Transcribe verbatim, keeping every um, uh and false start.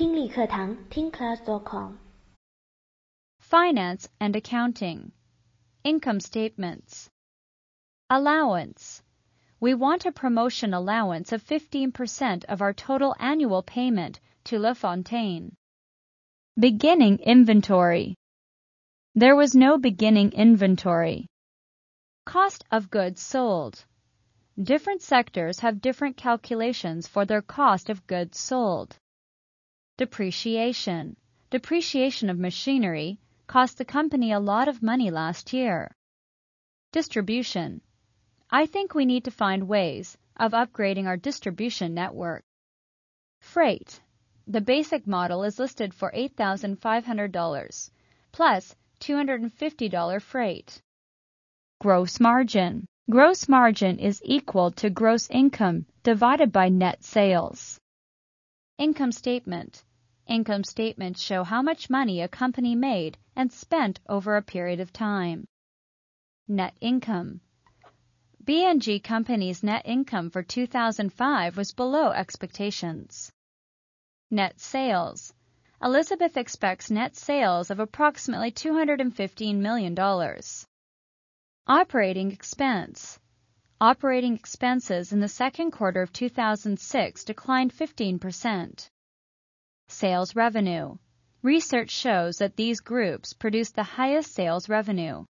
听力课堂听 class dot com. Finance and accounting. Income statements. Allowance. We want a promotion allowance of fifteen percent of our total annual payment to La Fontaine. Beginning inventory. There was no beginning inventory. Cost of goods sold. Different sectors have different calculations for their cost of goods sold. Depreciation. Depreciation of machinery cost the company a lot of money last year. Distribution. I think we need to find ways of upgrading our distribution network. Freight. The basic model is listed for eight thousand five hundred dollars, plus two hundred fifty dollars freight. Gross margin. Gross margin is equal to gross income divided by net sales. Income statement. Income statements show how much money a company made and spent over a period of time. Net income. B and G Company's net income for two thousand five was below expectations. Net sales. Elizabeth expects net sales of approximately two hundred fifteen million dollars. Operating expense. Operating expenses in the second quarter of two thousand six declined fifteen percent. Sales revenue. Research shows that these groups produce the highest sales revenue.